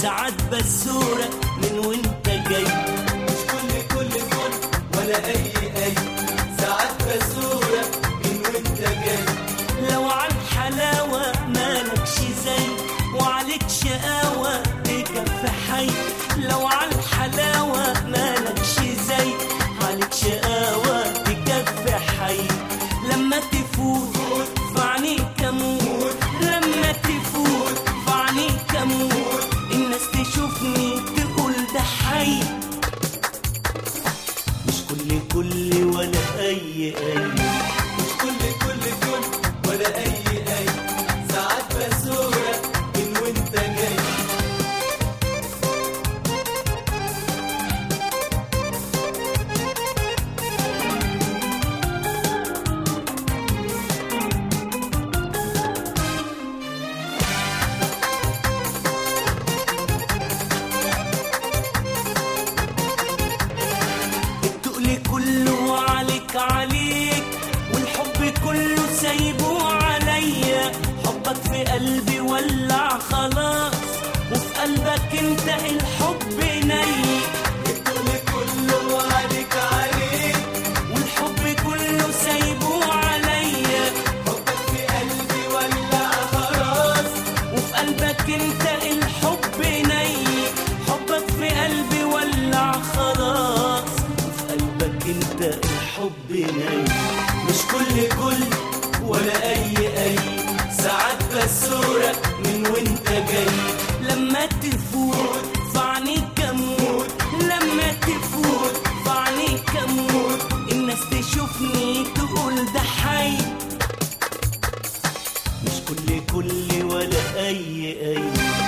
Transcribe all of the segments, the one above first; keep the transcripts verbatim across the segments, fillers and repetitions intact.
ساعات بسورة من وانت جاي. مش كل كل فل ولا اي اي، ساعات بسورة من وانت جاي. لو عن حلاوة مالكش زي، وعليك شقاوة تكفي حي. لو عن حلاوة مالكش زي، عليك شقاوة تكفي حي. لما تفوت في عينيك اموت، لما تفوت في عينيك اموت، الناس تشوفني تقول ده حي. مش كل كل ولا اي اي، مش كل كل كل ولا اي اي، ساعات بسورة من وانت جاي. التقل كله عليك عليك، والحب كله سايبه عليا. حبك في قلبي ولع خلاص، وفي قلبك انت الحب ني. الكل كله عليك عليك، والحب كله سايبه عليا. حبك في قلبي ولع خلاص، وفي قلبك انت الحب ني. حبك في قلبي ولع خلاص، وفي قلبك انت الحب ني. مش كل كل ولا اي اي، ساعات بسورة من وانت جاي. لما تفوت في عينيك اموت، لما تفوت في عينيك اموت، الناس تشوفني تقول ده حي. مش كل كل ولا اي اي.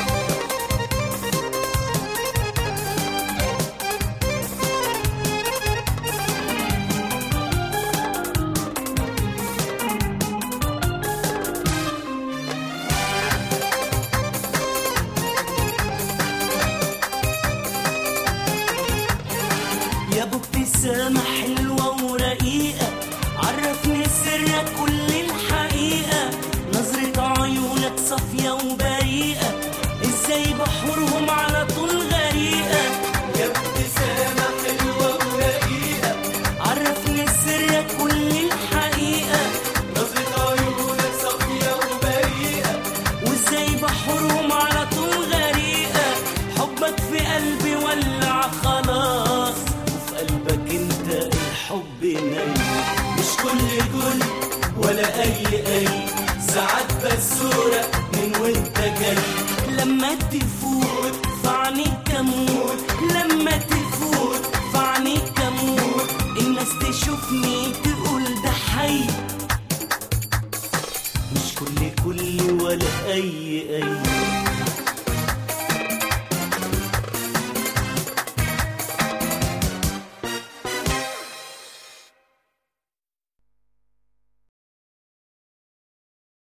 يا ابو ابتسامة حلوة ورقيقة، عرفني سرك كل الحقيقة. نظرة عيونك صافية وبريئة، ازاي بحورهم على طول غريقة. يا ابتسامة حلوة ورقيقة، عرفني سرك كل الحقيقة، نظرة عيونك صافية وبريئة، وازاي بحورهم على طول غريقة. حبك في قلبي ولع خلاص، وفي قلبك انت الحب ني. مش كل كل ولا اي اي، ساعات بسورة من وانت جاي. لما تفوت في عينيك اموت، لما تفوت في عينيك اموت، الناس تشوفني تقول ده حي. مش كل كل ولا اي اي.